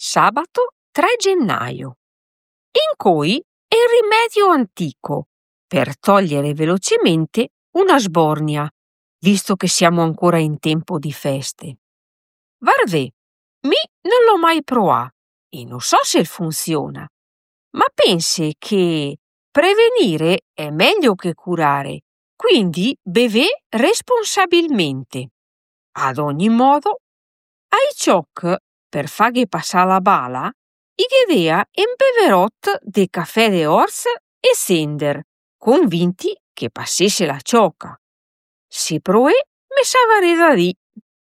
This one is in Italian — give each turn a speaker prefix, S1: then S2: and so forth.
S1: Sabato 3 gennaio. In cui è il rimedio antico per togliere velocemente una sbornia, visto che siamo ancora in tempo di feste. Guardè, mi non l'ho mai provato e non so se funziona, ma pensi che prevenire è meglio che curare, quindi bevè responsabilmente. Ad ogni modo, ai ciocc per faghe passare la bala, i vedea un beverot de caffè de ors e sender, convinti che passesse la ciocca. Se proè, me savaré da dì.